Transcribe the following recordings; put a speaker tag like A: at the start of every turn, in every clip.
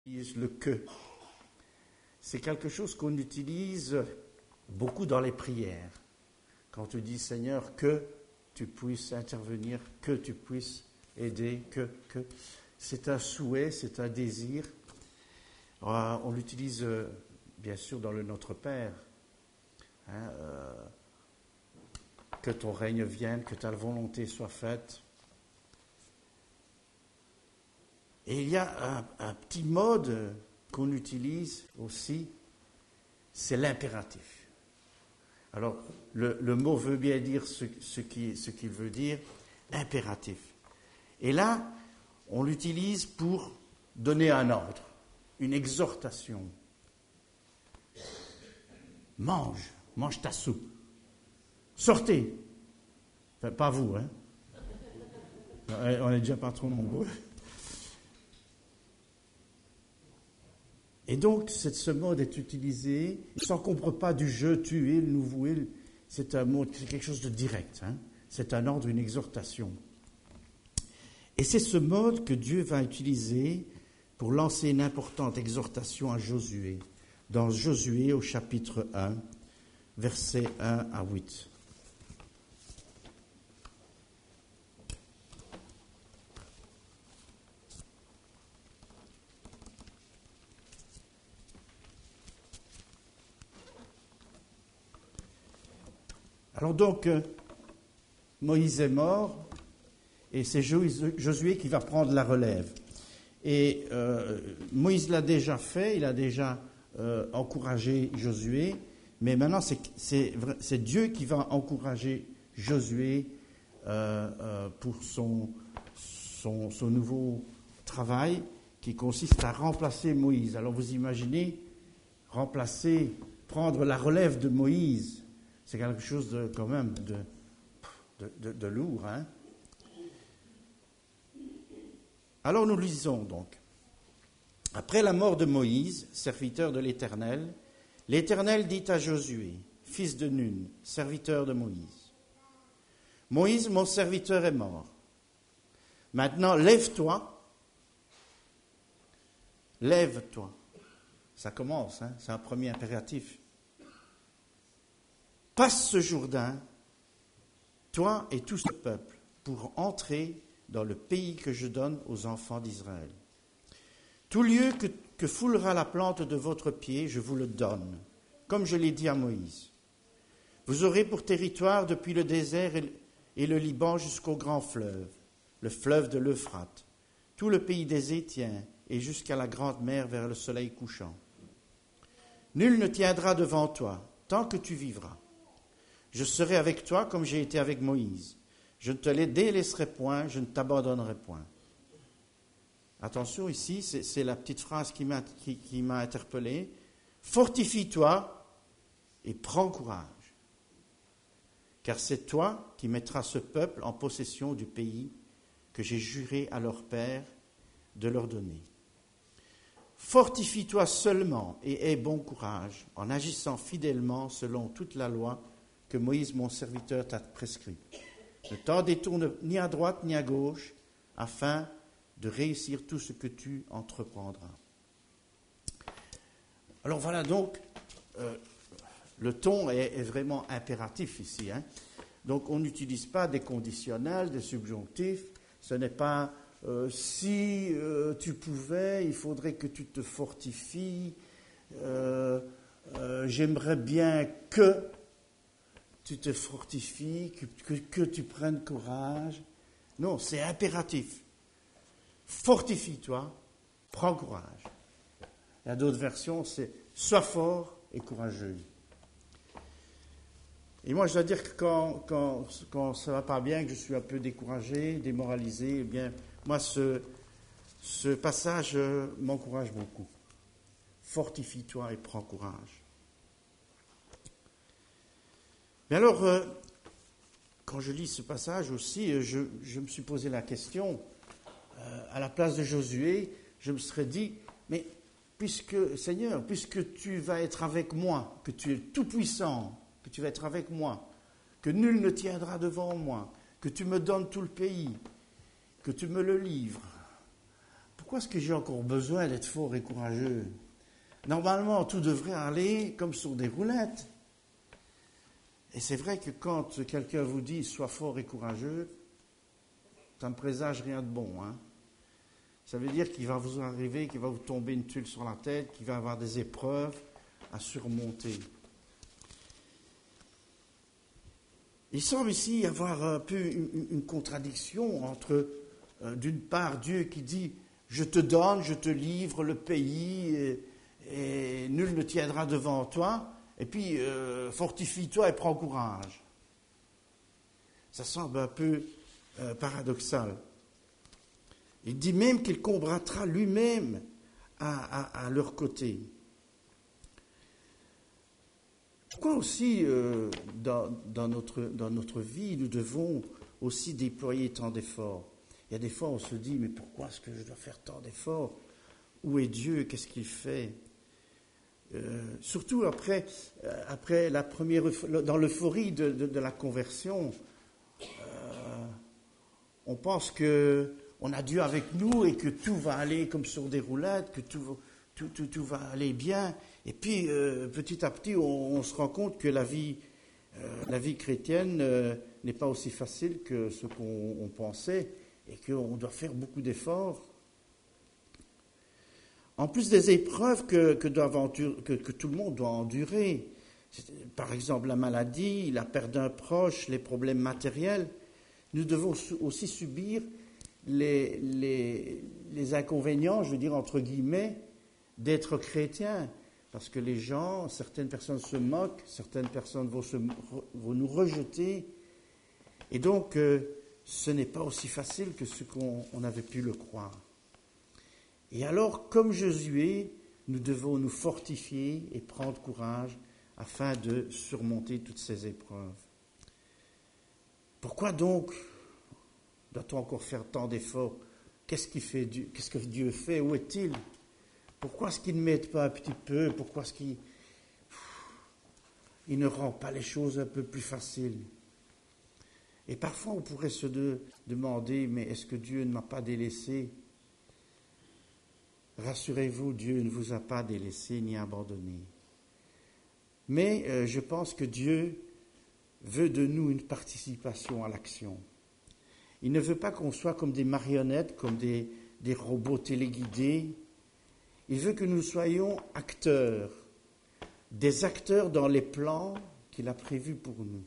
A: utilise le que. C'est quelque chose qu'on utilise beaucoup dans les prières. Quand tu dis Seigneur, que tu puisses intervenir, que tu puisses aider, que. C'est un souhait, c'est un désir. On l'utilise bien sûr dans le Notre Père. Que ton règne vienne, que ta volonté soit faite. Et il y a un petit mode qu'on utilise aussi, c'est l'impératif. Alors, le mot veut bien dire ce qu'il veut dire, impératif. Et là, on l'utilise pour donner un ordre, une exhortation. Mange ta soupe. Sortez. Enfin, pas vous, hein. On est déjà pas trop nombreux. Et donc, ce mode est utilisé, sans qu'on ne comprenne pas du je, tu, il, nous, vous, il. C'est un mot, c'est quelque chose de direct. Hein. C'est un ordre, une exhortation. Et c'est ce mode que Dieu va utiliser pour lancer une importante exhortation à Josué. Dans Josué au chapitre 1, versets 1 à 8. Alors donc, Moïse est mort, et c'est Josué qui va prendre la relève. Et Moïse l'a déjà fait, il a déjà encouragé Josué, mais maintenant c'est Dieu qui va encourager Josué pour son nouveau travail, qui consiste à remplacer Moïse. Alors vous imaginez, prendre la relève de Moïse, c'est quelque chose de, quand même de lourd. Hein? Alors nous lisons donc. Après la mort de Moïse, serviteur de l'Éternel, l'Éternel dit à Josué, fils de Nun, serviteur de Moïse, Moïse, mon serviteur, est mort. Maintenant, lève-toi. Lève-toi. Ça commence, hein? C'est un premier impératif. Passe ce Jourdain, toi et tout ce peuple, pour entrer dans le pays que je donne aux enfants d'Israël. Tout lieu que foulera la plante de votre pied, je vous le donne, comme je l'ai dit à Moïse. Vous aurez pour territoire depuis le désert et le Liban jusqu'au grand fleuve, le fleuve de l'Euphrate, tout le pays des Hétiens et jusqu'à la grande mer vers le soleil couchant. Nul ne tiendra devant toi tant que tu vivras. Je serai avec toi comme j'ai été avec Moïse. Je ne te délaisserai point, je ne t'abandonnerai point. Attention ici, c'est la petite phrase qui m'a interpellé. Fortifie-toi et prends courage. Car c'est toi qui mettras ce peuple en possession du pays que j'ai juré à leur père de leur donner. Fortifie-toi seulement et aie bon courage en agissant fidèlement selon toute la loi que Moïse, mon serviteur, t'a prescrit. Ne t'en détourne ni à droite ni à gauche, afin de réussir tout ce que tu entreprendras. Alors voilà donc, le ton est vraiment impératif ici. Hein. Donc on n'utilise pas des conditionnels, des subjonctifs. Ce n'est pas si tu pouvais, il faudrait que tu te fortifies. J'aimerais bien que tu te fortifies, que tu prennes courage. Non, c'est impératif. Fortifie-toi, prends courage. Il y a d'autres versions, c'est sois fort et courageux. Et moi, je dois dire que quand ça ne va pas bien, que je suis un peu découragé, démoralisé, eh bien, moi, ce passage m'encourage beaucoup. Fortifie-toi et prends courage. Mais alors, quand je lis ce passage aussi, je me suis posé la question, à la place de Josué, je me serais dit, mais Seigneur, puisque tu vas être avec moi, que tu es tout puissant, que tu vas être avec moi, que nul ne tiendra devant moi, que tu me donnes tout le pays, que tu me le livres, pourquoi est-ce que j'ai encore besoin d'être fort et courageux? Normalement, tout devrait aller comme sur des roulettes. Et c'est vrai que quand quelqu'un vous dit « sois fort et courageux », ça ne présage rien de bon. Hein. Ça veut dire qu'il va vous arriver, qu'il va vous tomber une tuile sur la tête, qu'il va y avoir des épreuves à surmonter. Il semble ici y avoir un peu une contradiction entre, d'une part, Dieu qui dit « je te donne, je te livre le pays et nul ne tiendra devant toi », et puis « fortifie-toi et prends courage ». Ça semble un peu paradoxal. Il dit même qu'il combattra lui-même à leur côté. Pourquoi aussi, dans notre vie, nous devons aussi déployer tant d'efforts? Il y a des fois, on se dit, mais pourquoi est-ce que je dois faire tant d'efforts? Où est Dieu? Qu'est-ce qu'il fait? Surtout après la première, dans l'euphorie de la conversion, on pense qu'on a Dieu avec nous et que tout va aller comme sur des roulettes, que tout va aller bien. Et puis, petit à petit, on se rend compte que la vie chrétienne n'est pas aussi facile que ce qu'on pensait et qu'on doit faire beaucoup d'efforts. En plus des épreuves que tout le monde doit endurer, par exemple la maladie, la perte d'un proche, les problèmes matériels, nous devons aussi subir les inconvénients, je veux dire entre guillemets, d'être chrétien. Parce que certaines personnes se moquent, certaines personnes vont nous rejeter. Et donc, ce n'est pas aussi facile que ce qu'on avait pu le croire. Et alors, comme Josué, nous devons nous fortifier et prendre courage afin de surmonter toutes ces épreuves. Pourquoi donc doit-on encore faire tant d'efforts? Qu'est-ce que Dieu fait? Où est-il? Pourquoi est-ce qu'il ne m'aide pas un petit peu? Pourquoi est-ce qu'il ne rend pas les choses un peu plus faciles? Et parfois, on pourrait se demander, mais est-ce que Dieu ne m'a pas délaissé? Rassurez-vous, Dieu ne vous a pas délaissé ni abandonné. Mais je pense que Dieu veut de nous une participation à l'action. Il ne veut pas qu'on soit comme des marionnettes, comme des robots téléguidés. Il veut que nous soyons acteurs, des acteurs dans les plans qu'il a prévus pour nous.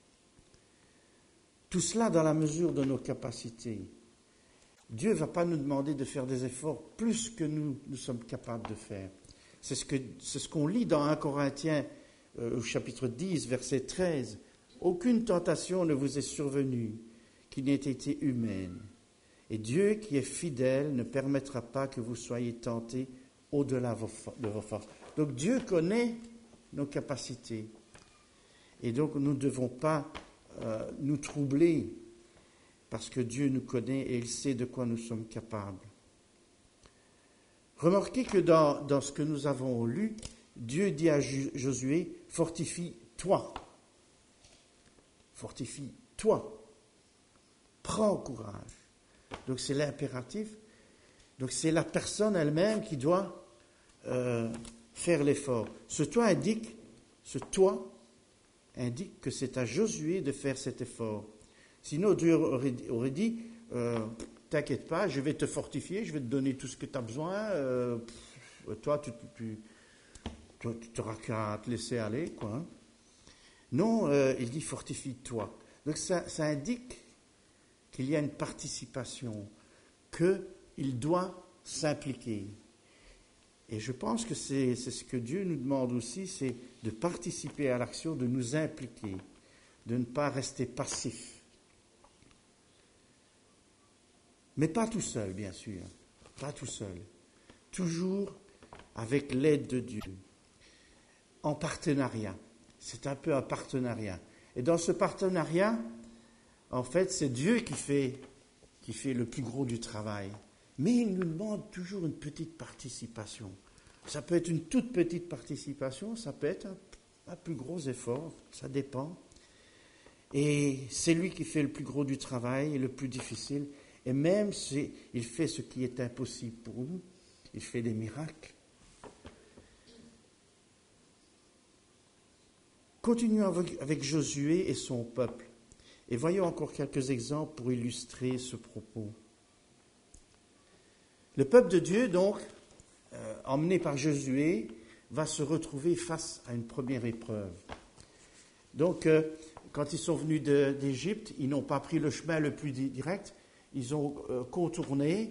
A: Tout cela dans la mesure de nos capacités. Dieu ne va pas nous demander de faire des efforts plus que nous sommes capables de faire. C'est ce qu'on lit dans 1 Corinthiens au chapitre 10, verset 13. « Aucune tentation ne vous est survenue qui n'ait été humaine. Et Dieu qui est fidèle ne permettra pas que vous soyez tentés au-delà de vos forces. » Donc Dieu connaît nos capacités. Et donc nous ne devons pas nous troubler parce que Dieu nous connaît et il sait de quoi nous sommes capables. Remarquez que dans ce que nous avons lu, Dieu dit à Josué, « Fortifie-toi. Fortifie-toi. Prends courage. » Donc c'est l'impératif. Donc c'est la personne elle-même qui doit faire l'effort. Ce toi indique que c'est à Josué de faire cet effort. Sinon Dieu aurait dit, t'inquiète pas, je vais te fortifier, je vais te donner tout ce que tu as besoin. Toi, tu n'auras qu'à te laisser aller, quoi. Hein. Non, il dit fortifie-toi. Donc ça indique qu'il y a une participation, qu'il doit s'impliquer. Et je pense que c'est ce que Dieu nous demande aussi, c'est de participer à l'action, de nous impliquer, de ne pas rester passif. Mais pas tout seul, bien sûr, pas tout seul. Toujours avec l'aide de Dieu, en partenariat. C'est un peu un partenariat. Et dans ce partenariat, en fait, c'est Dieu qui fait le plus gros du travail. Mais il nous demande toujours une petite participation. Ça peut être une toute petite participation, ça peut être un plus gros effort, ça dépend. Et c'est lui qui fait le plus gros du travail et le plus difficile. Et même s'il fait ce qui est impossible pour nous, il fait des miracles. Continuons avec Josué et son peuple. Et voyons encore quelques exemples pour illustrer ce propos. Le peuple de Dieu, donc, emmené par Josué, va se retrouver face à une première épreuve. Donc, quand ils sont venus d'Égypte, ils n'ont pas pris le chemin le plus direct, ils ont contourné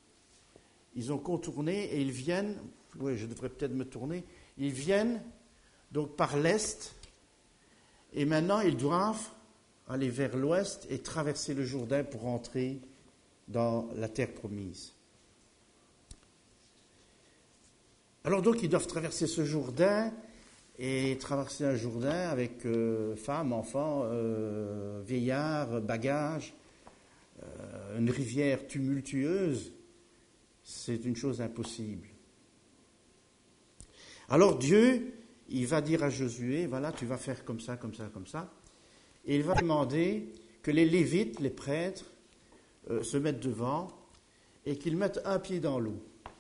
A: et ils viennent, oui, je devrais peut-être me tourner, ils viennent donc par l'est, et maintenant ils doivent aller vers l'ouest et traverser le Jourdain pour entrer dans la terre promise. Alors donc ils doivent traverser ce Jourdain, et traverser un Jourdain avec femmes, enfants, vieillards, bagages, une rivière tumultueuse, c'est une chose impossible. Alors Dieu, il va dire à Josué, voilà, tu vas faire comme ça, comme ça, comme ça, et il va demander que les Lévites, les prêtres, se mettent devant et qu'ils mettent un pied dans l'eau.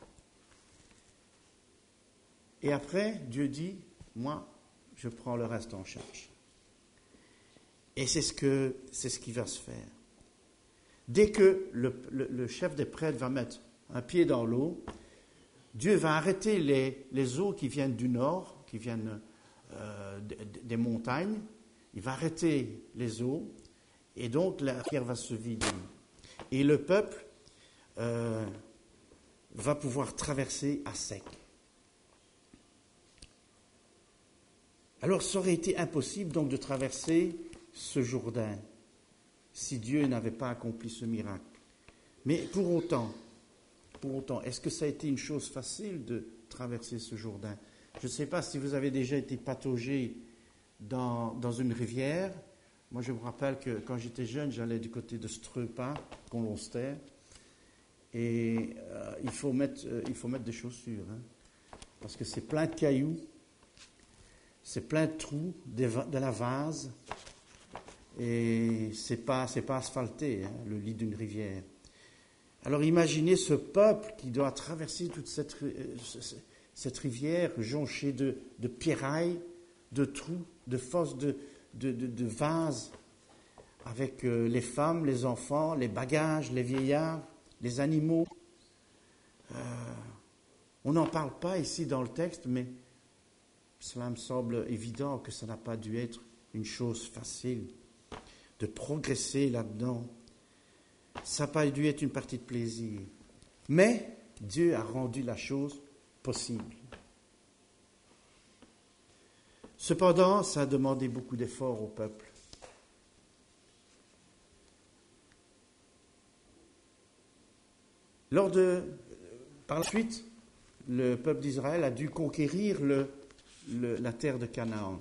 A: Et après, Dieu dit, moi, je prends le reste en charge. Et c'est ce qui va se faire. Dès que le chef des prêtres va mettre un pied dans l'eau, Dieu va arrêter les eaux qui viennent du nord, qui viennent des montagnes. Il va arrêter les eaux, et donc la rivière va se vider. Et le peuple va pouvoir traverser à sec. Alors, ça aurait été impossible donc de traverser ce Jourdain si Dieu n'avait pas accompli ce miracle. Mais pour autant, est-ce que ça a été une chose facile de traverser ce Jourdain? Je ne sais pas si vous avez déjà été pataugé dans une rivière. Moi, je me rappelle que quand j'étais jeune, j'allais du côté de Streupa, Conlonster, et il faut mettre des chaussures, hein, parce que c'est plein de cailloux. C'est plein de trous, de la vase, et c'est pas asphalté, hein, le lit d'une rivière. Alors imaginez ce peuple qui doit traverser toute cette rivière jonchée de pierrailles, de trous, de fosses, de vases, avec les femmes, les enfants, les bagages, les vieillards, les animaux. On n'en parle pas ici dans le texte, mais cela me semble évident que ça n'a pas dû être une chose facile de progresser là-dedans. Ça n'a pas dû être une partie de plaisir. Mais Dieu a rendu la chose possible. Cependant, ça a demandé beaucoup d'efforts au peuple. Par la suite, le peuple d'Israël a dû conquérir la terre de Canaan.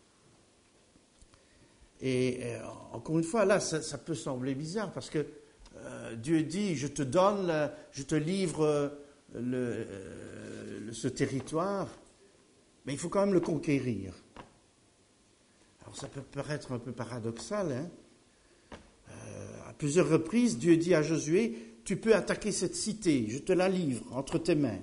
A: Et encore une fois, là, ça peut sembler bizarre parce que Dieu dit, je te livre ce territoire, mais il faut quand même le conquérir. Alors ça peut paraître un peu paradoxal, hein. À plusieurs reprises, Dieu dit à Josué, tu peux attaquer cette cité, je te la livre entre tes mains.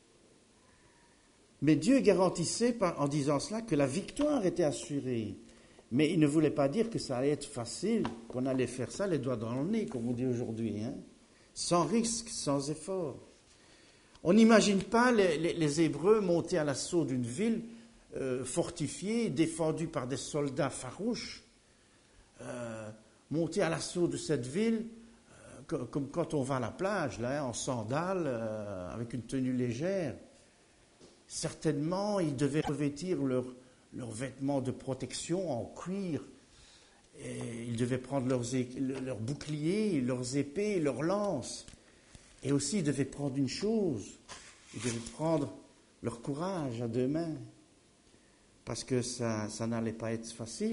A: Mais Dieu garantissait en disant cela que la victoire était assurée. Mais il ne voulait pas dire que ça allait être facile, qu'on allait faire ça les doigts dans le nez, comme on dit aujourd'hui, hein, sans risque, sans effort. On n'imagine pas les Hébreux monter à l'assaut d'une ville fortifiée, défendue par des soldats farouches, monter à l'assaut de cette ville, comme quand on va à la plage, là, en sandales, avec une tenue légère. Certainement, ils devaient revêtir leurs vêtements de protection en cuir. Et ils devaient prendre leurs boucliers, leurs épées, leurs lances. Et aussi, ils devaient prendre une chose. Ils devaient prendre leur courage à deux mains. Parce que ça n'allait pas être facile.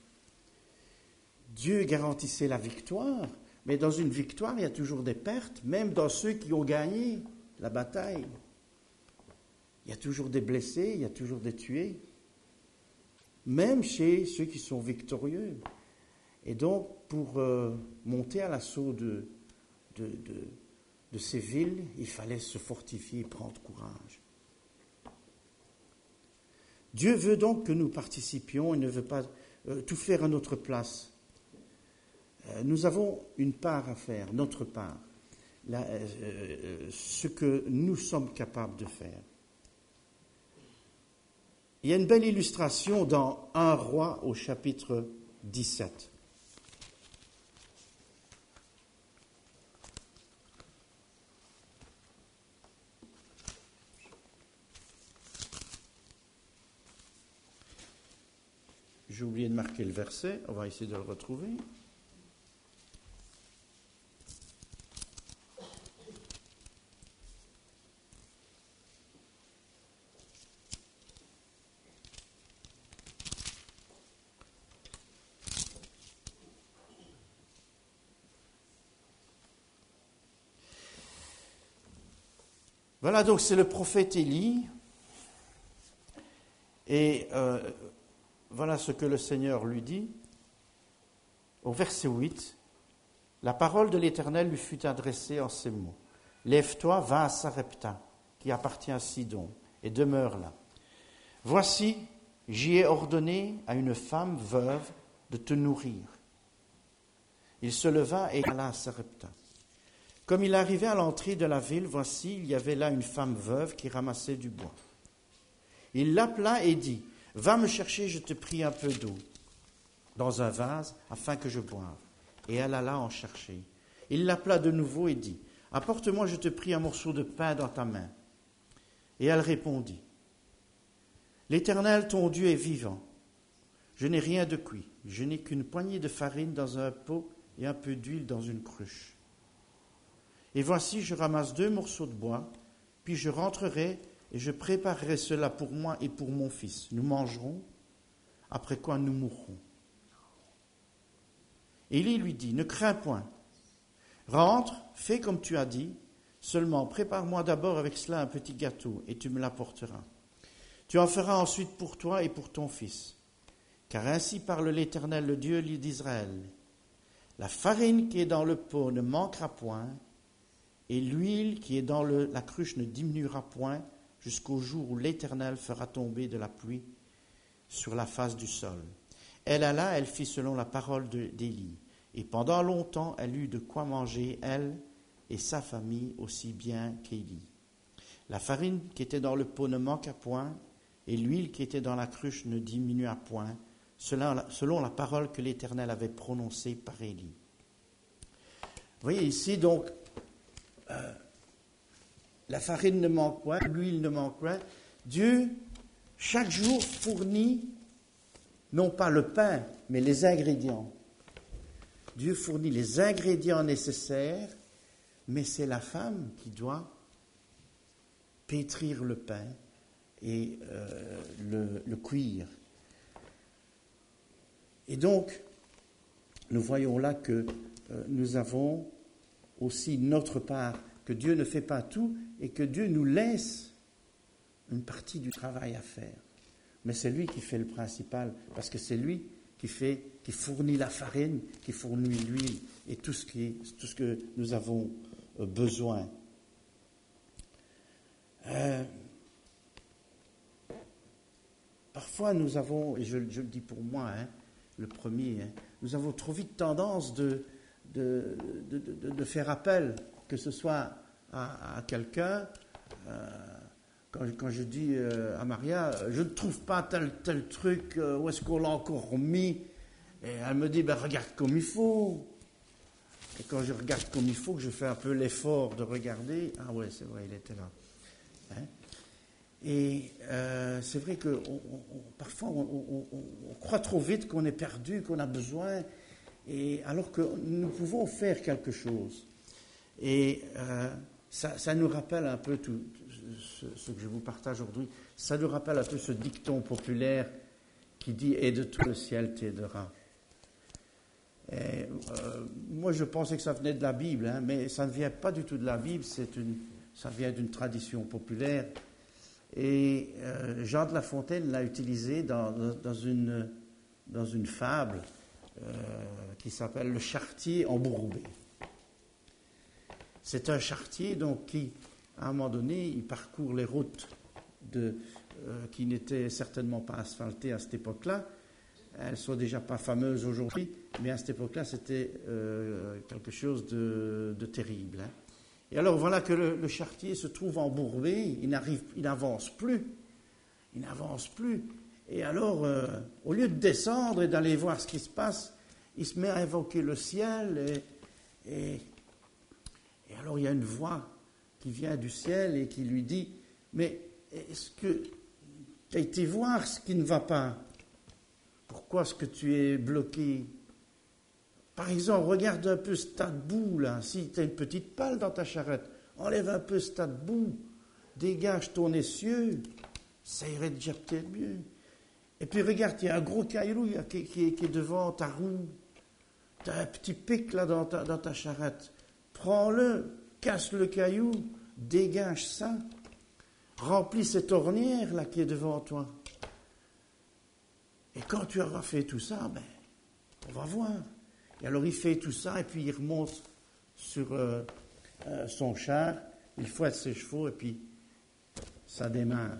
A: Dieu garantissait la victoire. Mais dans une victoire, il y a toujours des pertes, même dans ceux qui ont gagné la bataille. Il y a toujours des blessés, il y a toujours des tués, même chez ceux qui sont victorieux. Et donc, pour monter à l'assaut de ces villes, il fallait se fortifier et prendre courage. Dieu veut donc que nous participions et ne veut pas tout faire à notre place. Nous avons une part à faire, notre part, ce que nous sommes capables de faire. Il y a une belle illustration dans 1 Roi au chapitre 17. J'ai oublié de marquer le verset, on va essayer de le retrouver. Voilà, donc c'est le prophète Élie. Et voilà ce que le Seigneur lui dit. Au verset 8, la parole de l'Éternel lui fut adressée en ces mots. Lève-toi, va à Sarepta, qui appartient à Sidon, et demeure là. Voici, j'y ai ordonné à une femme veuve de te nourrir. Il se leva et alla à Sarepta. Comme il arrivait à l'entrée de la ville, voici, il y avait là une femme veuve qui ramassait du bois. Il l'appela et dit, « Va me chercher, je te prie, un peu d'eau dans un vase, afin que je boive. » Et elle alla en chercher. Il l'appela de nouveau et dit, « Apporte-moi, je te prie, un morceau de pain dans ta main. » Et elle répondit, « L'Éternel, ton Dieu, est vivant. Je n'ai rien de cuit. Je n'ai qu'une poignée de farine dans un pot et un peu d'huile dans une cruche. Et voici, je ramasse 2 morceaux de bois, puis je rentrerai et je préparerai cela pour moi et pour mon fils. Nous mangerons, après quoi nous mourrons. » Élie lui dit, « Ne crains point. Rentre, fais comme tu as dit, seulement prépare-moi d'abord avec cela un petit gâteau et tu me l'apporteras. Tu en feras ensuite pour toi et pour ton fils. Car ainsi parle l'Éternel, le Dieu d'Israël. La farine qui est dans le pot ne manquera point, et l'huile qui est dans la cruche ne diminuera point jusqu'au jour où l'Éternel fera tomber de la pluie sur la face du sol. » Elle alla, elle fit selon la parole d'Élie. Et pendant longtemps, elle eut de quoi manger, elle et sa famille, aussi bien qu'Élie. La farine qui était dans le pot ne manqua point, et l'huile qui était dans la cruche ne diminua point, selon la parole que l'Éternel avait prononcée par Élie. Vous voyez ici donc, la farine ne manque point, l'huile ne manque point. Dieu, chaque jour, fournit non pas le pain, mais les ingrédients. Dieu fournit les ingrédients nécessaires, mais c'est la femme qui doit pétrir le pain et le cuire. Et donc, nous voyons là que nous avons aussi notre part, que Dieu ne fait pas tout et que Dieu nous laisse une partie du travail à faire. Mais c'est lui qui fait le principal, parce que c'est lui qui fournit la farine, qui fournit l'huile et tout ce que nous avons besoin. Parfois nous avons, et je le dis pour moi, le premier, nous avons trop vite tendance de faire appel, que ce soit à quelqu'un. Quand je dis à Maria, je ne trouve pas tel truc, où est-ce qu'on l'a encore mis? Et elle me dit, regarde comme il faut. Et quand je regarde comme il faut, que je fais un peu l'effort de regarder, ah ouais, c'est vrai, il était là. Et c'est vrai que parfois on croit trop vite qu'on est perdu, qu'on a besoin, et alors que nous pouvons faire quelque chose. Et ça nous rappelle un peu tout ce que je vous partage aujourd'hui. Ça nous rappelle un peu ce dicton populaire qui dit « Aide-toi, le ciel t'aidera ». Moi, je pensais que ça venait de la Bible, mais ça ne vient pas du tout de la Bible, ça vient d'une tradition populaire. Et Jean de La Fontaine l'a utilisé dans une fable qui s'appelle « Le charretier embourbé ». C'est un charretier donc qui, à un moment donné, il parcourt les routes qui n'étaient certainement pas asphaltées à cette époque-là. Elles sont déjà pas fameuses aujourd'hui, mais à cette époque-là, c'était quelque chose de terrible. Hein. Et alors voilà que le charretier se trouve embourbé, il n'avance plus. Il n'avance plus. Et alors, au lieu de descendre et d'aller voir ce qui se passe, il se met à invoquer le ciel. Et alors, il y a une voix qui vient du ciel et qui lui dit, mais est-ce que tu as été voir ce qui ne va pas? Pourquoi est-ce que tu es bloqué? Par exemple, regarde un peu ce tas de boue, là. Si tu as une petite palle dans ta charrette, enlève un peu ce tas de boue, dégage ton essieu, ça irait déjà peut-être mieux. Et puis regarde, il y a un gros caillou qui est devant ta roue. Tu as un petit pic là dans ta charrette. Prends-le, casse le caillou, dégage ça, remplis cette ornière là qui est devant toi. Et quand tu auras fait tout ça, on va voir. Et alors il fait tout ça et puis il remonte sur son char, il fouette ses chevaux et puis ça démarre.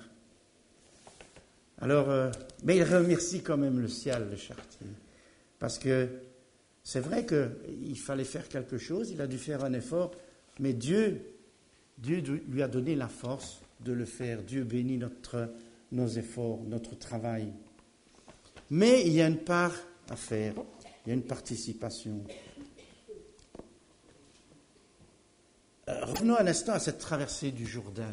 A: Alors, mais il remercie quand même le ciel, le charretier, parce que c'est vrai qu'il fallait faire quelque chose, il a dû faire un effort, mais Dieu lui a donné la force de le faire. Dieu bénit nos efforts, notre travail. Mais il y a une part à faire, il y a une participation. Revenons un instant à cette traversée du Jourdain.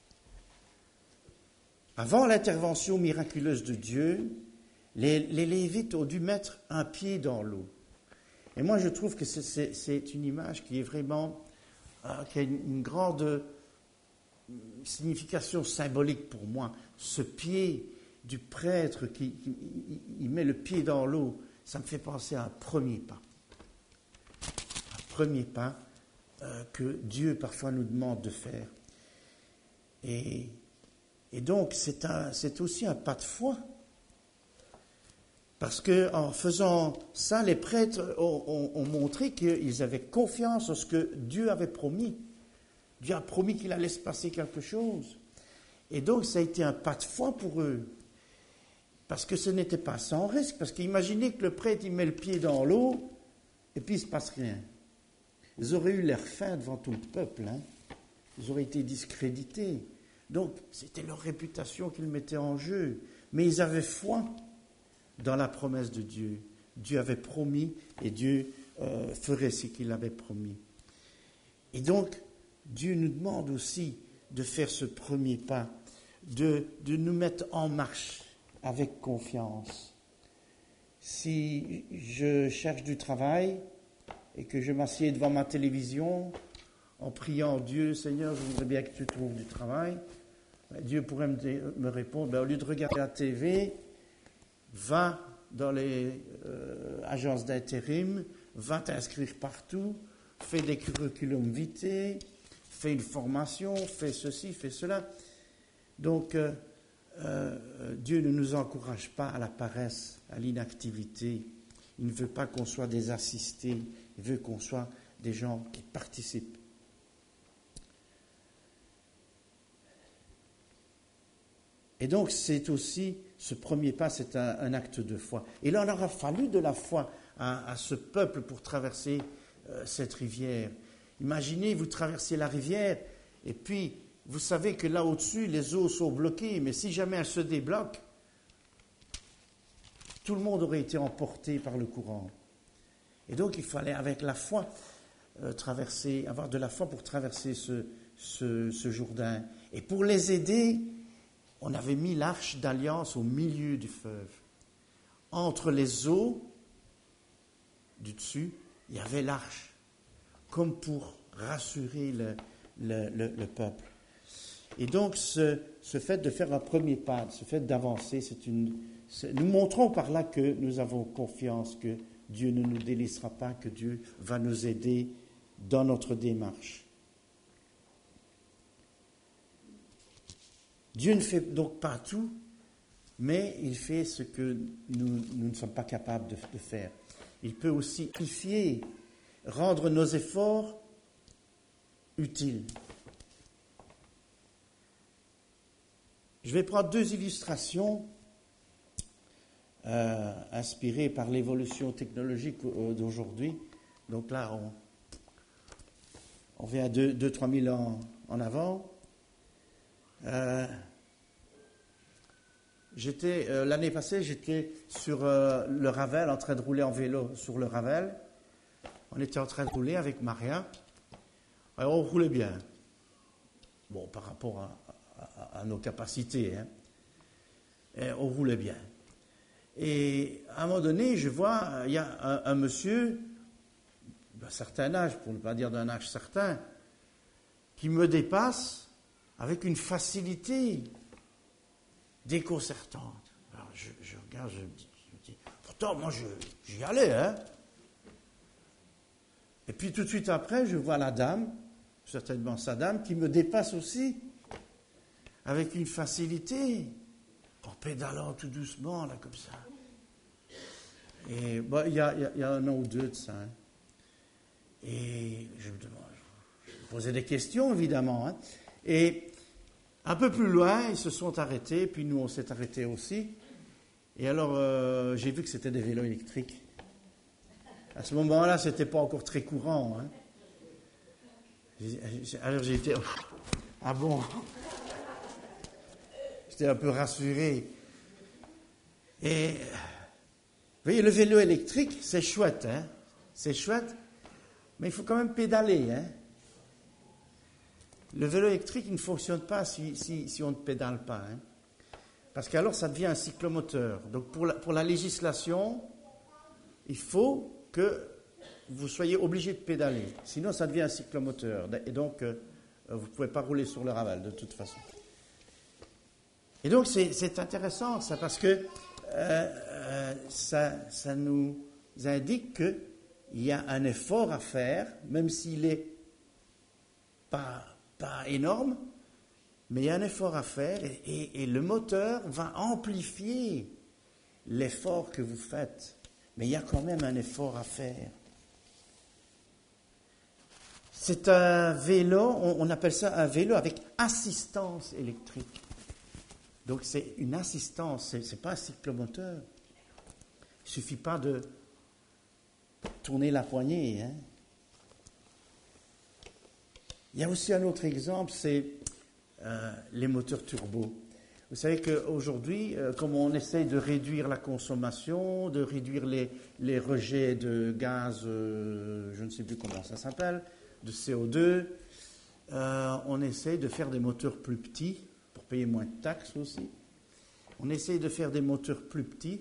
A: Avant l'intervention miraculeuse de Dieu, les Lévites ont dû mettre un pied dans l'eau. Et moi, je trouve que c'est une image qui est vraiment, qui a une grande signification symbolique pour moi. Ce pied du prêtre qui met le pied dans l'eau, ça me fait penser à un premier pas. Un premier pas que Dieu parfois nous demande de faire. Et donc, c'est aussi un pas de foi. Parce qu'en faisant ça, les prêtres ont montré qu'ils avaient confiance en ce que Dieu avait promis. Dieu a promis qu'il allait se passer quelque chose. Et donc, ça a été un pas de foi pour eux. Parce que ce n'était pas sans risque. Parce qu'imaginez que le prêtre, il met le pied dans l'eau, et puis il ne se passe rien. Ils auraient eu l'air fins devant tout le peuple. Hein. Ils auraient été discrédités. Donc, c'était leur réputation qu'ils mettaient en jeu. Mais ils avaient foi dans la promesse de Dieu. Dieu avait promis et Dieu ferait ce qu'il avait promis. Et donc, Dieu nous demande aussi de faire ce premier pas, de nous mettre en marche avec confiance. Si je cherche du travail et que je m'assieds devant ma télévision en priant Dieu, Seigneur, je voudrais bien que tu trouves du travail, Dieu pourrait me répondre, au lieu de regarder la TV, va dans les agences d'intérim, va t'inscrire partout, fais des curriculum vitae, fais une formation, fais ceci, fais cela. Donc, Dieu ne nous encourage pas à la paresse, à l'inactivité. Il ne veut pas qu'on soit des assistés, il veut qu'on soit des gens qui participent. Et donc, c'est aussi, ce premier pas, c'est un acte de foi. Et là, il aura fallu de la foi à ce peuple pour traverser cette rivière. Imaginez, vous traversez la rivière, et puis, vous savez que là au-dessus, les eaux sont bloquées, mais si jamais elles se débloquent, tout le monde aurait été emporté par le courant. Et donc, il fallait, avec la foi, avoir de la foi pour traverser ce Jourdain. Et pour les aider, on avait mis l'arche d'alliance au milieu du fleuve. Entre les eaux du dessus, il y avait l'arche, comme pour rassurer le peuple. Et donc, ce fait de faire un premier pas, ce fait d'avancer, nous montrons par là que nous avons confiance que Dieu ne nous délaissera pas, que Dieu va nous aider dans notre démarche. Dieu ne fait donc pas tout, mais il fait ce que nous ne sommes pas capables de faire. Il peut aussi purifier, rendre nos efforts utile. Je vais prendre deux illustrations inspirées par l'évolution technologique d'aujourd'hui. Donc là, on vient 2-3 000 ans en avant. L'année passée, j'étais sur le Ravel, en train de rouler en vélo sur le Ravel. On était en train de rouler avec Maria. Alors, on roulait bien. Bon, par rapport à nos capacités, hein. Et on roulait bien. Et à un moment donné, je vois, il y a un monsieur, d'un certain âge, pour ne pas dire d'un âge certain, qui me dépasse avec une facilité déconcertante. Alors je regarde, je me dis, pourtant, moi, j'y allais, hein. Et puis tout de suite après, je vois la dame, certainement sa dame, qui me dépasse aussi, avec une facilité, en pédalant tout doucement, là, comme ça. Et il y a un an ou deux de ça. Hein. Et je me posais des questions, évidemment. Hein. Et un peu plus loin, ils se sont arrêtés, puis nous, on s'est arrêtés aussi. Et alors, j'ai vu que c'était des vélos électriques. À ce moment-là, ce n'était pas encore très courant. Hein. Alors, j'ai été... Ah bon? J'étais un peu rassuré. Et, vous voyez, le vélo électrique, c'est chouette, hein? C'est chouette, mais il faut quand même pédaler, hein? Le vélo électrique, il ne fonctionne pas si on ne pédale pas, hein? Parce qu'alors, ça devient un cyclomoteur. Donc, pour la législation, il faut que vous soyez obligé de pédaler. Sinon, ça devient un cyclomoteur. Et donc, vous ne pouvez pas rouler sur le Ravel, de toute façon. Et donc, c'est intéressant, ça, parce que ça nous indique qu'il y a un effort à faire, même s'il n'est pas énorme, mais il y a un effort à faire, et le moteur va amplifier l'effort que vous faites. Mais il y a quand même un effort à faire. C'est un vélo, on appelle ça un vélo avec assistance électrique. Donc c'est une assistance, ce n'est pas un cyclomoteur. Il ne suffit pas de tourner la poignée. Hein. Il y a aussi un autre exemple, c'est les moteurs turbo. Vous savez qu'aujourd'hui, comme on essaye de réduire la consommation, de réduire les rejets de gaz, je ne sais plus comment ça s'appelle, de CO2, on essaye de faire des moteurs plus petits, pour payer moins de taxes aussi. On essaye de faire des moteurs plus petits,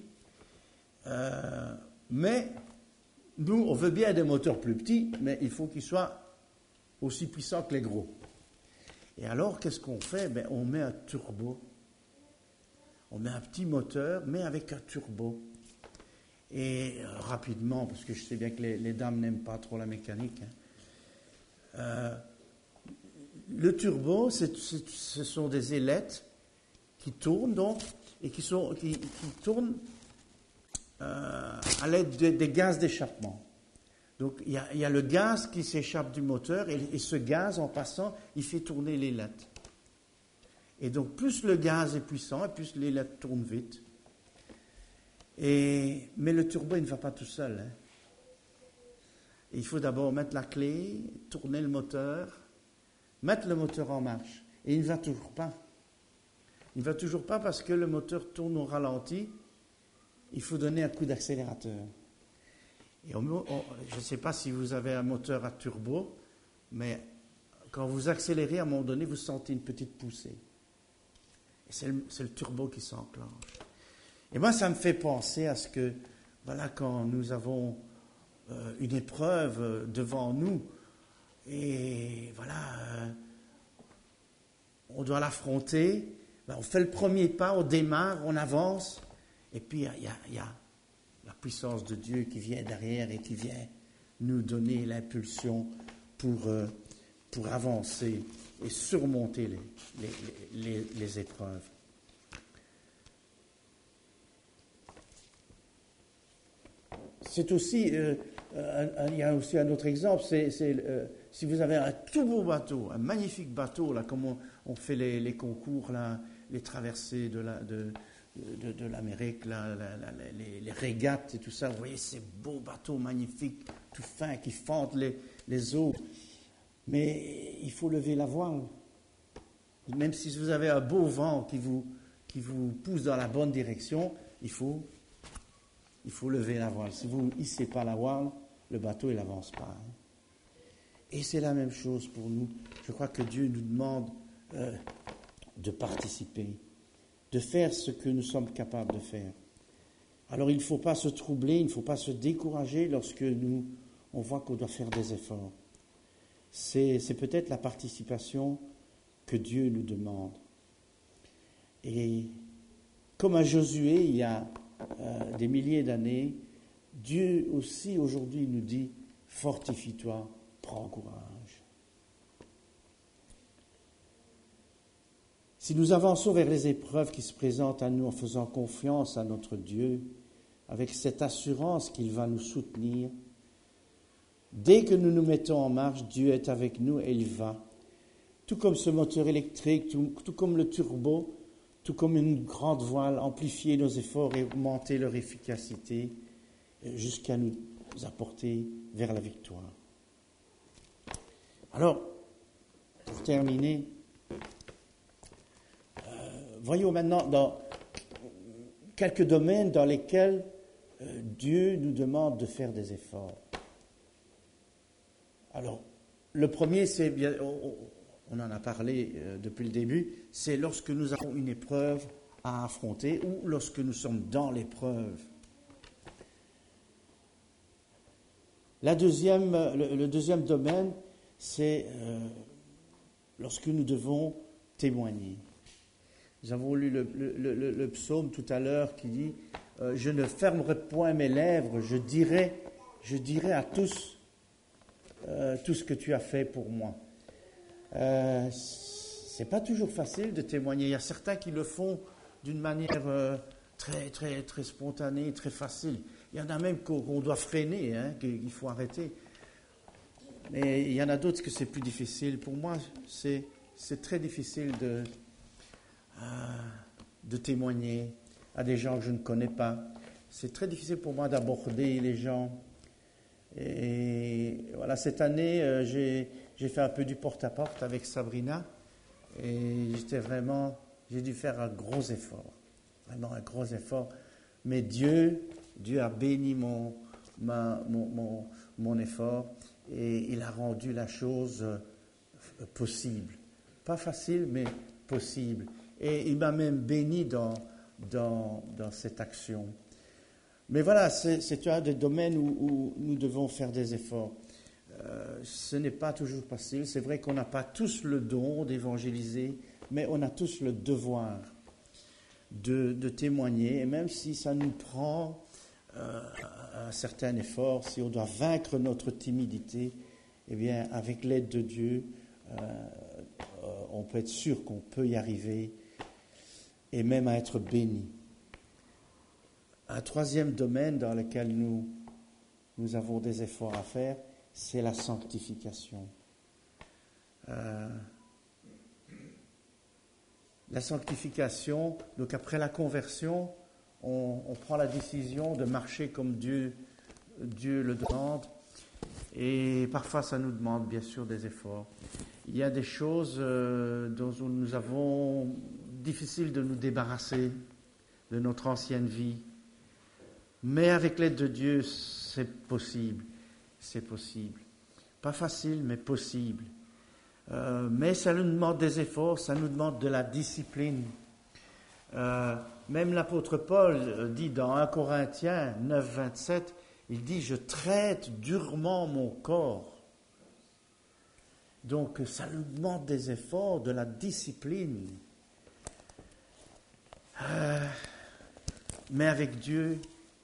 A: mais nous, on veut bien des moteurs plus petits, mais il faut qu'ils soient aussi puissants que les gros. Et alors, qu'est-ce qu'on fait? On met un turbo. On met un petit moteur, mais avec un turbo. Et rapidement, parce que je sais bien que les dames n'aiment pas trop la mécanique, hein, le turbo, ce sont des ailettes qui tournent donc, et qui tournent à l'aide des gaz d'échappement. Donc il y a le gaz qui s'échappe du moteur, et ce gaz, en passant, il fait tourner l'ailette. Et donc plus le gaz est puissant, et plus l'ailette tourne vite. Mais le turbo, il ne va pas tout seul. Hein. Il faut d'abord mettre la clé, tourner le moteur, mettre le moteur en marche. Et il ne va toujours pas. Il ne va toujours pas parce que le moteur tourne au ralenti. Il faut donner un coup d'accélérateur. Et je ne sais pas si vous avez un moteur à turbo, mais quand vous accélérez, à un moment donné, vous sentez une petite poussée. Et c'est le turbo qui s'enclenche. Et moi, ça me fait penser à ce que, voilà, quand nous avons une épreuve devant nous, et voilà, on doit l'affronter, on fait le premier pas, on démarre, on avance, et puis il y a la puissance de Dieu qui vient derrière et qui vient nous donner l'impulsion pour avancer et surmonter les épreuves. C'est aussi, il y a aussi un autre exemple, c'est si vous avez un tout beau bateau, un magnifique bateau, là, comme on fait les concours, là, les traversées de l'Amérique, là, les régates et tout ça, vous voyez ces beaux bateaux magnifiques, tout fins, qui fendent les eaux. Mais il faut lever la voile. Même si vous avez un beau vent qui vous pousse dans la bonne direction, il faut lever la voile. Si vous ne hissez pas la voile, le bateau il n'avance pas. Et c'est la même chose pour nous. Je crois que Dieu nous demande de participer, de faire ce que nous sommes capables de faire. Alors il ne faut pas se troubler, il ne faut pas se décourager lorsque on voit qu'on doit faire des efforts. C'est peut-être la participation que Dieu nous demande. Et comme à Josué, il y a des milliers d'années, Dieu aussi aujourd'hui nous dit « Fortifie-toi, prends courage ». Si nous avançons vers les épreuves qui se présentent à nous en faisant confiance à notre Dieu, avec cette assurance qu'il va nous soutenir, dès que nous nous mettons en marche, Dieu est avec nous et il va. Tout comme ce moteur électrique, tout comme le turbo, tout comme une grande voile, amplifier nos efforts et augmenter leur efficacité jusqu'à nous apporter vers la victoire. Alors, pour terminer, voyons maintenant dans quelques domaines dans lesquels Dieu nous demande de faire des efforts. Alors, le premier, c'est bien, on en a parlé depuis le début, c'est lorsque nous avons une épreuve à affronter ou lorsque nous sommes dans l'épreuve. Le deuxième domaine, c'est lorsque nous devons témoigner. Nous avons lu le psaume tout à l'heure qui dit « Je ne fermerai point mes lèvres, je dirai à tous tout ce que tu as fait pour moi. » C'est pas toujours facile de témoigner. Il y a certains qui le font d'une manière très, très, très spontanée, très facile. Il y en a même qu'on doit freiner, qu'il faut arrêter. Mais il y en a d'autres que c'est plus difficile. Pour moi, c'est très difficile de témoigner à des gens que je ne connais pas. C'est très difficile pour moi d'aborder les gens. Et voilà, cette année, j'ai fait un peu du porte-à-porte avec Sabrina et j'ai dû faire un gros effort, vraiment un gros effort. Mais Dieu a béni mon effort et il a rendu la chose possible. Pas facile, mais possible. Et il m'a même béni dans cette action. Mais voilà, c'est un des domaines où nous devons faire des efforts. Ce n'est pas toujours facile. C'est vrai qu'on n'a pas tous le don d'évangéliser, mais on a tous le devoir de témoigner. Et même si ça nous prend un certain effort, si on doit vaincre notre timidité, eh bien, avec l'aide de Dieu, on peut être sûr qu'on peut y arriver et même à être béni. Un troisième domaine dans lequel nous avons des efforts à faire, c'est la sanctification. La sanctification, donc après la conversion, on prend la décision de marcher comme Dieu le demande. Et parfois, ça nous demande bien sûr des efforts. Il y a des choses dont nous avons difficile de nous débarrasser de notre ancienne vie. Mais avec l'aide de Dieu, c'est possible. C'est possible. Pas facile, mais possible. Mais ça nous demande des efforts, ça nous demande de la discipline. Même l'apôtre Paul dit dans 1 Corinthiens 9, 27, il dit « Je traite durement mon corps ». Donc ça nous demande des efforts, de la discipline. Mais avec Dieu,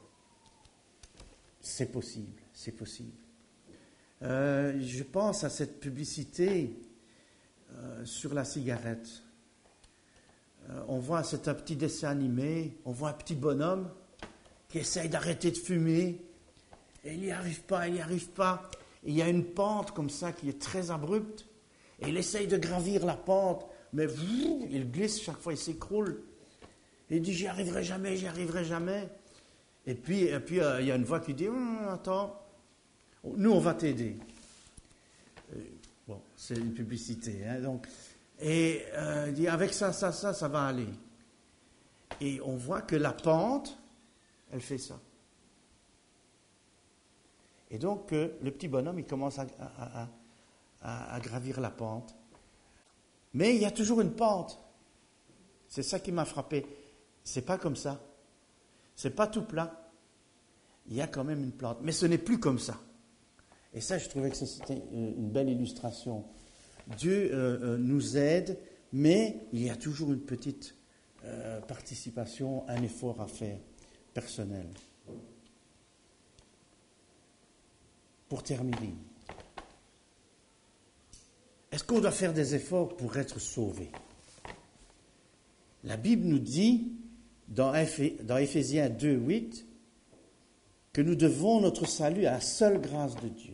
A: c'est possible, c'est possible. Je pense à cette publicité sur la cigarette. On voit, c'est un petit dessin animé, on voit un petit bonhomme qui essaye d'arrêter de fumer, et il n'y arrive pas, Et il y a une pente comme ça qui est très abrupte. Et il essaye de gravir la pente, mais il glisse chaque fois, il s'écroule. Et il dit, j'y arriverai jamais, j'y arriverai jamais. Et puis il y a une voix qui dit, attends, nous on va t'aider. Bon, c'est une publicité, hein, donc. Et il dit, avec ça va aller. Et on voit que la pente, elle fait ça. Et donc, le petit bonhomme, il commence à gravir la pente. Mais il y a toujours une pente. C'est ça qui m'a frappé. C'est pas comme ça. C'est pas tout plat. Il y a quand même une pente. Mais ce n'est plus comme ça. Et ça, je trouvais que c'était une belle illustration. Dieu nous aide, mais il y a toujours une petite participation, un effort à faire, personnel. Pour terminer, est-ce qu'on doit faire des efforts pour être sauvé? La Bible nous dit, dans Éphésiens 2, 8, que nous devons notre salut à la seule grâce de Dieu.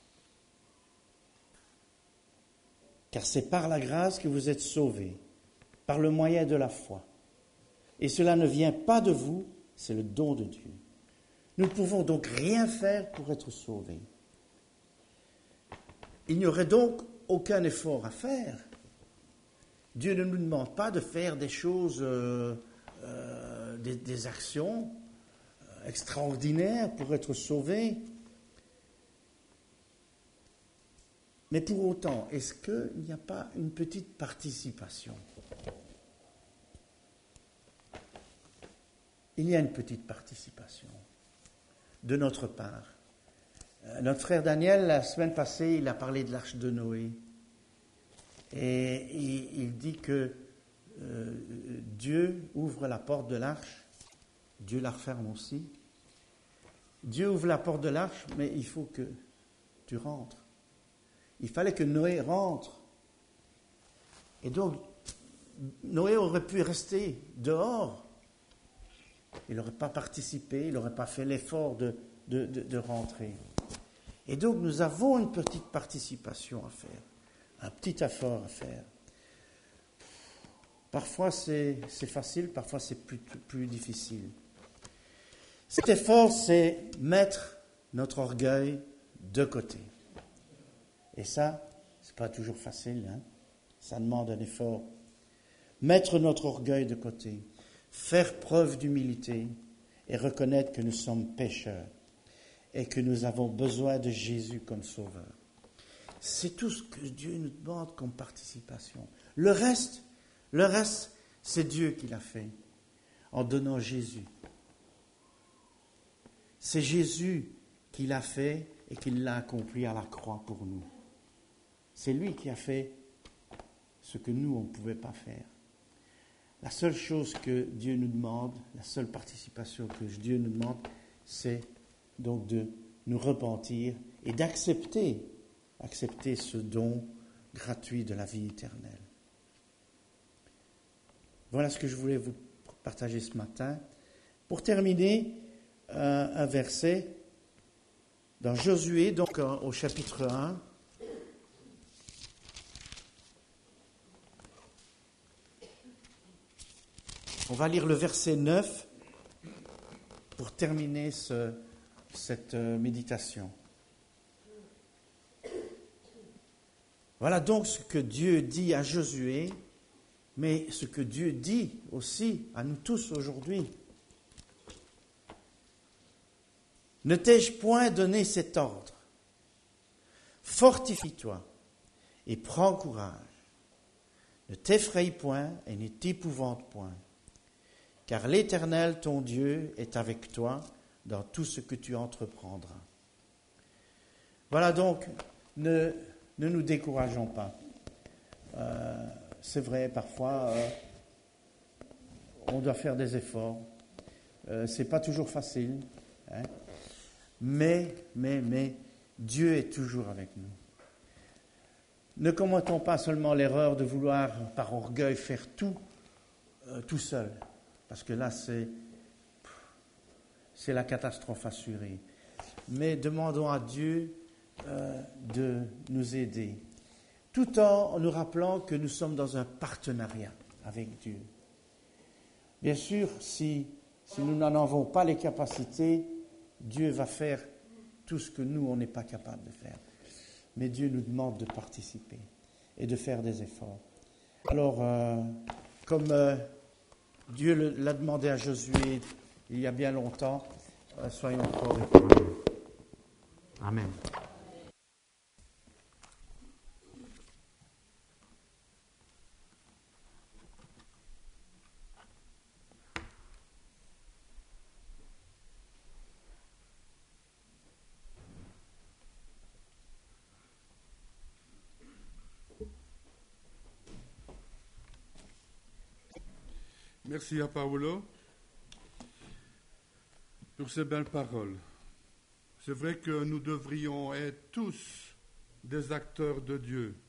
A: Car c'est par la grâce que vous êtes sauvés, par le moyen de la foi. Et cela ne vient pas de vous, c'est le don de Dieu. Nous ne pouvons donc rien faire pour être sauvés. Il n'y aurait donc aucun effort à faire. Dieu ne nous demande pas de faire des choses, des actions extraordinaires pour être sauvés. Mais pour autant, est-ce qu'il n'y a pas une petite participation? Il y a une petite participation de notre part. Notre frère Daniel, la semaine passée, il a parlé de l'arche de Noé. Et il dit que Dieu ouvre la porte de l'arche, Dieu la referme aussi. Dieu ouvre la porte de l'arche, mais il faut que tu rentres. Il fallait que Noé rentre. Et donc, Noé aurait pu rester dehors. Il n'aurait pas participé, il n'aurait pas fait l'effort de rentrer. Et donc, nous avons une petite participation à faire, un petit effort à faire. Parfois, c'est facile, parfois, c'est plus difficile. Cet effort, c'est mettre notre orgueil de côté. Et ça, c'est pas toujours facile, hein? Ça demande un effort. Mettre notre orgueil de côté, faire preuve d'humilité et reconnaître que nous sommes pécheurs et que nous avons besoin de Jésus comme sauveur. C'est tout ce que Dieu nous demande comme participation. Le reste, c'est Dieu qui l'a fait en donnant Jésus. C'est Jésus qui l'a fait et qui l'a accompli à la croix pour nous. C'est lui qui a fait ce que nous, on ne pouvait pas faire. La seule chose que Dieu nous demande, la seule participation que Dieu nous demande, c'est donc de nous repentir et d'accepter ce don gratuit de la vie éternelle. Voilà ce que je voulais vous partager ce matin. Pour terminer, un verset dans Josué, donc au chapitre 1. On va lire le verset 9 pour terminer cette méditation. Voilà donc ce que Dieu dit à Josué, mais ce que Dieu dit aussi à nous tous aujourd'hui. Ne t'ai-je point donné cet ordre? Fortifie-toi et prends courage. Ne t'effraie point et ne t'épouvante point. Car l'Éternel, ton Dieu, est avec toi dans tout ce que tu entreprendras. Voilà donc, ne nous décourageons pas. C'est vrai, parfois, on doit faire des efforts. C'est pas toujours facile. Hein. Mais, Dieu est toujours avec nous. Ne commettons pas seulement l'erreur de vouloir, par orgueil, faire tout seul. Parce que là, c'est la catastrophe assurée. Mais demandons à Dieu de nous aider, tout en nous rappelant que nous sommes dans un partenariat avec Dieu. Bien sûr, si nous n'en avons pas les capacités, Dieu va faire tout ce que nous, on n'est pas capable de faire. Mais Dieu nous demande de participer et de faire des efforts. Alors, comme Dieu l'a demandé à Josué il y a bien longtemps, soyons forts et courageux. Amen.
B: Merci à Paolo pour ces belles paroles. C'est vrai que nous devrions être tous des acteurs de Dieu.